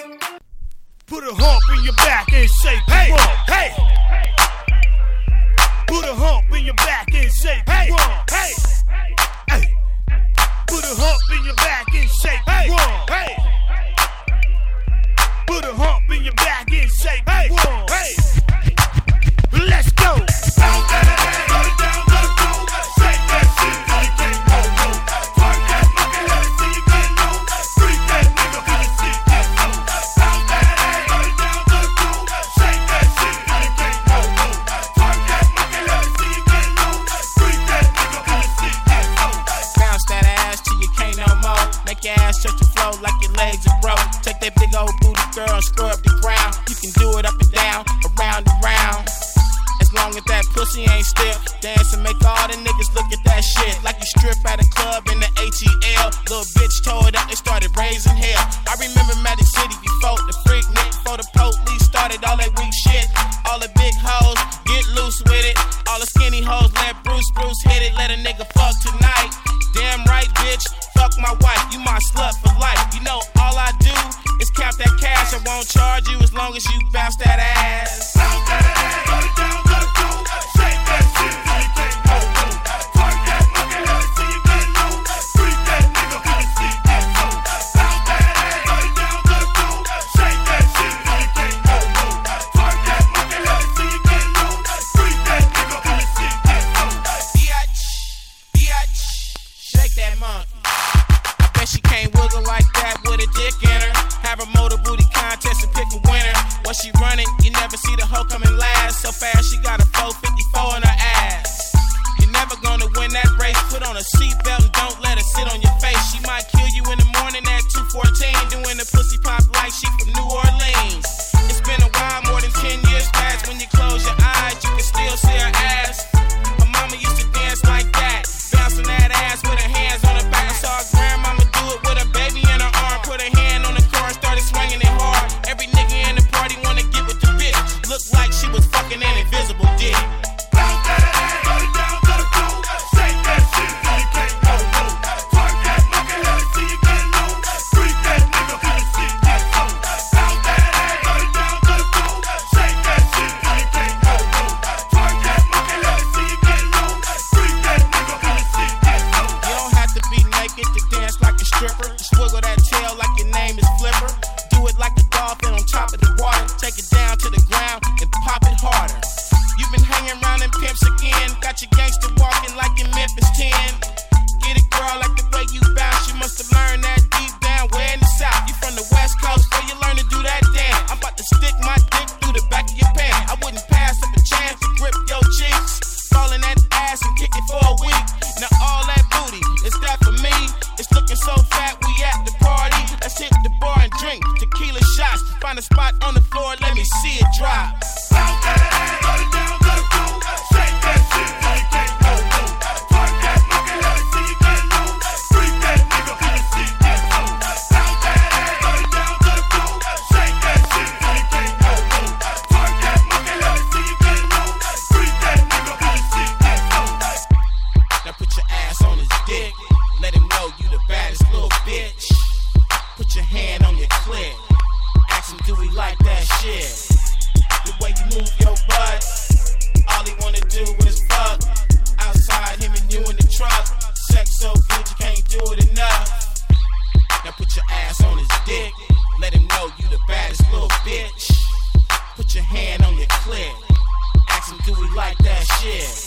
Put a hump in your back and shake it. Hey, hey. Put a hump in your back and shake it. Hey, hey. Put a hump in your back and shake it. Hey. Put a hump in your back and shake it. Hey. Let's go. Your ass touch the floor like your legs are broke. Take that big old booty girl and scrub the ground. You can do it up and down, around and round. As long as that pussy ain't stiff, dance and make all the niggas look at that shit. Like you strip at a club in the ATL. Little bitch tore it up, they started raising hell. I remember Magic City before the freak nick, before the police started all that weak shit. All the big hoes, get loose with it. All the skinny hoes, let Bruce hit it. Let a nigga fuck tonight. Damn right, bitch. Fuck my wife, you my slut for life. You know all I do is count that cash. I won't charge you as long as you bounce that ass. Bounce that ass, let it down, let it go. Shake that shit till you can't hold it. Twerk that monkey, let it see you get low. Freak that nigga, let it see you get low. Bounce that ass, let it down, let it go. Shake that shit till you can't hold it. Twerk that monkey, let it see you get low. Freak that nigga, let it see you get low. Biatch, shake that monkey. She can't wiggle like that with a dick in her. Have a motor booty contest and pick a winner. While she running, you never see the hoe coming last. So fast, she got a 454 in her ass. You're never gonna win that race. Put on a seatbelt and don't let her sit on your face. She might kill you in the morning at 2:14, doing the pussy pop like she from New Orleans. It's been a while, more than 10 years past. When you close your eyes, you can still see her ass. Her mama used to dance like that, bouncing that ass with her hands on her back. I saw her grandmama with a baby in her arm, put her hand on the car and started swinging it hard. Every nigga in the party wanna get with the bitch. Looked like she was fucking an invisible dick. Bounce that ass, let it down, let it go. Shake that shit till you can't hold it. Twerk that monkey, let it see you get low. Freak that nigga, let it see you get low. Bounce that ass, let it down, let it go. Shake that shit till you can't hold it. Twerk that monkey, let it see you get low. Freak that nigga, let it see you get low. You don't have to be naked to dance like a stripper. Just wiggle that tail like your name is Flipper. Do it like a dolphin on top of the water. Take it down to the ground and pop it harder. You've been hanging around in pimps again. Got your gangster walking like in Memphis 10. Get it, girl, like the way you bounce. You must have learned that deep down way in the South. You from the West Coast where you learn to do that dance. I'm about to stick my dick through the back of your pants. I wouldn't pass up a chance to grip your cheeks. Fall in that ass and kick it for a week. Now all that booty, is that for me? It's looking so fat, we at the party. Let's hit the bar and drink tequila shots. Find a spot on the floor, let me see it drop. Bounce that ass, let it down, let it go. Shake that shit till you can't hold it. Twerk that monkey, let it see you get low. Freak that nigga, let it see you get low. Bounce that ass, let it down, let it go. Shake that shit till you can't hold it. Twerk that monkey, let it see you get low. Freak that nigga, let it see you get low. Now put your ass on his dick. Let him know you the baddest little bitch. Put your hand on your clit. Ask him, do he like that shit? The way you move your butt. All he wanna do is fuck. Outside, him and you in the truck. Sex so good you can't do it enough. Now put your ass on his dick. Let him know you the baddest little bitch. Put your hand on your clit. Ask him, do he like that shit?